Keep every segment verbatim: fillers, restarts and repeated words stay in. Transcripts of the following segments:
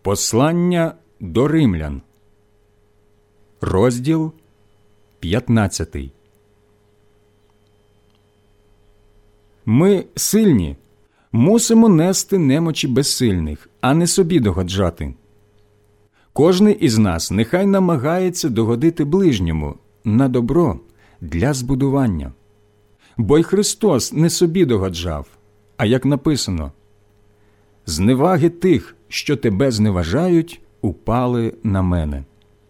Послання до римлян, розділ п'ятнадцятий. Ми, сильні, мусимо нести немочі безсильних, а не собі догоджати. Кожний із нас нехай намагається догодити ближньому на добро для збудування. Бо й Христос не собі догоджав, а як написано: «Зневаги тих, що тебе зневажають, упали на мене».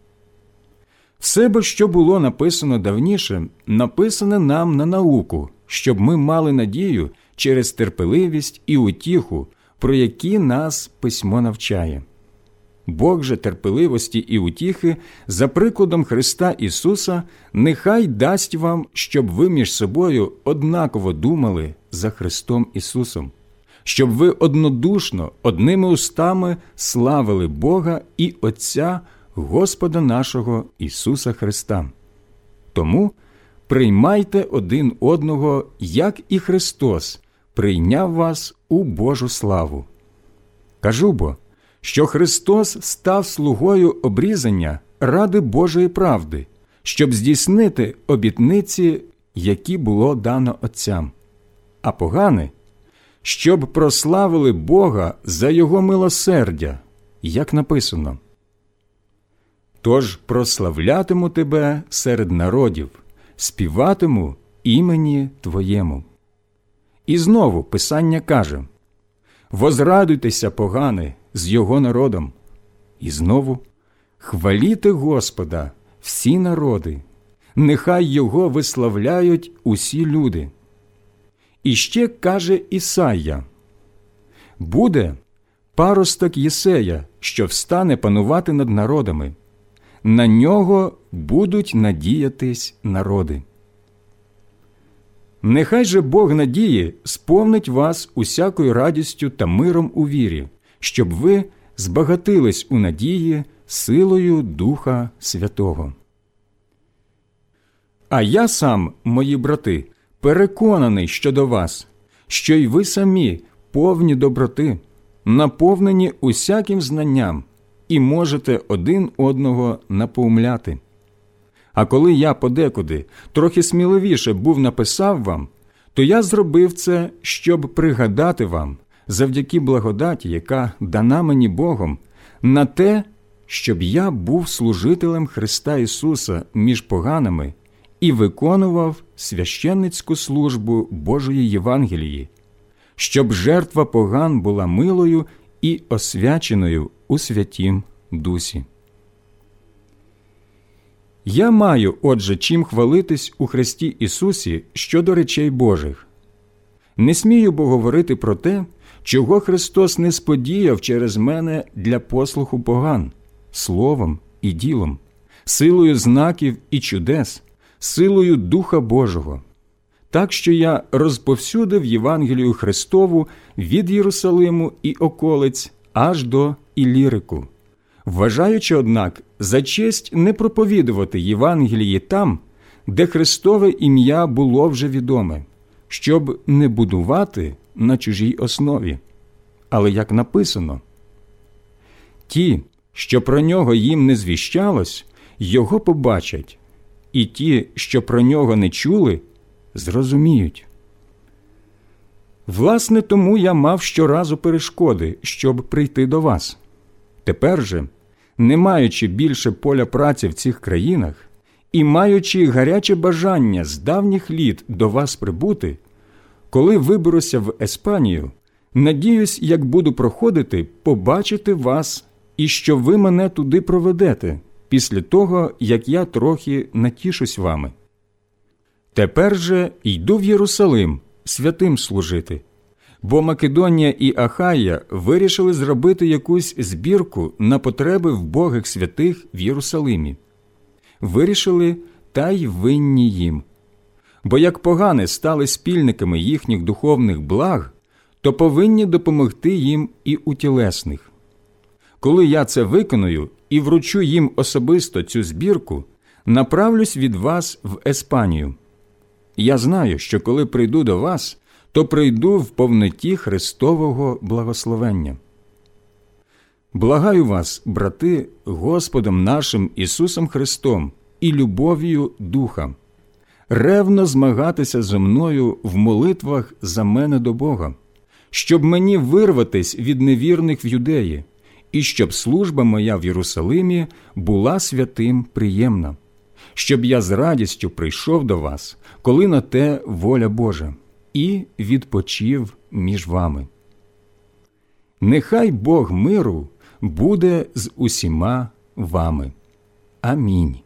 Все бо, що було написано давніше, написане нам на науку, щоб ми мали надію через терпеливість і утіху, про які нас письмо навчає. Бог же терпеливості і утіхи за прикладом Христа Ісуса нехай дасть вам, щоб ви між собою однаково думали за Христом Ісусом, щоб ви однодушно, одними устами славили Бога і Отця Господа нашого Ісуса Христа. Тому приймайте один одного, як і Христос прийняв вас у Божу славу. Кажу бо, що Христос став слугою обрізання ради Божої правди, щоб здійснити обітниці, які було дано отцям, а погани, щоб прославили Бога за Його милосердя, як написано: «Тож прославлятиму тебе серед народів, співатиму імені Твоєму». І знову Писання каже: «Возрадуйтеся, погани, з Його народом». І знову: «Хваліте Господа, всі народи, нехай Його виславляють усі люди». І ще каже Ісайя: «Буде паросток Єсея, що встане панувати над народами, на нього будуть надіятись народи». Нехай же Бог надії сповнить вас усякою радістю та миром у вірі, щоб ви збагатились у надії силою Духа Святого. А я сам, мої брати, переконаний щодо вас, що й ви самі повні доброти, наповнені усяким знанням, і можете один одного напоумляти. А коли я подекуди трохи сміливіше був написав вам, то я зробив це, щоб пригадати вам, завдяки благодаті, яка дана мені Богом, на те, щоб я був служителем Христа Ісуса між поганими і виконував священницьку службу Божої Євангелії, щоб жертва поган була милою і освяченою у Святім Дусі. Я маю, отже, чим хвалитись у Христі Ісусі щодо речей Божих. Не смію бо говорити про те, чого Христос не сподіяв через мене для послуху поган, словом і ділом, силою знаків і чудес, силою Духа Божого, так що я розповсюдив Євангелію Христову від Єрусалиму і околиць аж до Ілірику, вважаючи, однак, за честь не проповідувати Євангелії там, де Христове ім'я було вже відоме, щоб не будувати на чужій основі. Але як написано: «Ті, що про нього їм не звіщалось, його побачать, і ті, що про нього не чули, зрозуміють». Власне, тому я мав щоразу перешкоди, щоб прийти до вас. Тепер же, не маючи більше поля праці в цих країнах і маючи гаряче бажання з давніх літ до вас прибути, коли виберуся в Еспанію, надіюсь, як буду проходити, побачити вас і що ви мене туди проведете, після того, як я трохи натішусь вами. Тепер же йду в Єрусалим святим служити, бо Македонія і Ахая вирішили зробити якусь збірку на потреби вбогих святих в Єрусалимі. Вирішили, та й винні їм. Бо як погани стали спільниками їхніх духовних благ, то повинні допомогти їм і у тілесних. Коли я це виконую і вручу їм особисто цю збірку, направлюсь від вас в Еспанію. Я знаю, що коли прийду до вас, то прийду в повноті Христового благословення. Благаю вас, брати, Господом нашим Ісусом Христом і любов'ю Духа, ревно змагатися зі мною в молитвах за мене до Бога, щоб мені вирватись від невірних в Юдеї, і щоб служба моя в Єрусалимі була святим приємна, щоб я з радістю прийшов до вас, коли на те воля Божа, і відпочив між вами. Нехай Бог миру буде з усіма вами. Амінь.